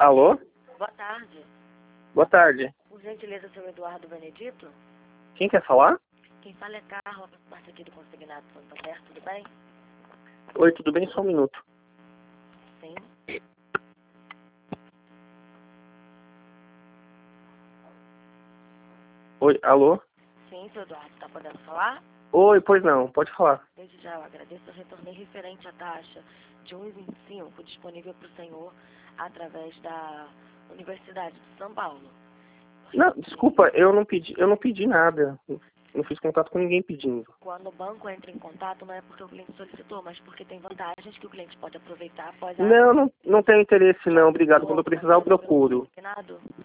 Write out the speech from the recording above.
Alô? Boa tarde. Boa tarde. Por gentileza, seu Eduardo Benedito? Quem quer falar? Quem fala é Carla, parte aqui do Consignado Santander, tudo bem? Oi, tudo bem? Só um minuto. Sim. Oi, alô? Sim, seu Eduardo, está podendo falar? Oi, pois não, pode falar. Desde já eu agradeço, eu retornei referente à taxa de 1,25 disponível para o senhor através da Universidade de São Paulo. Não, desculpa, eu não pedi nada. Não fiz contato com ninguém pedindo. Quando o banco entra em contato, não é porque o cliente solicitou, mas porque tem vantagens que o cliente pode aproveitar após a... Não tenho interesse não, obrigado. Quando eu precisar eu procuro. Consignado?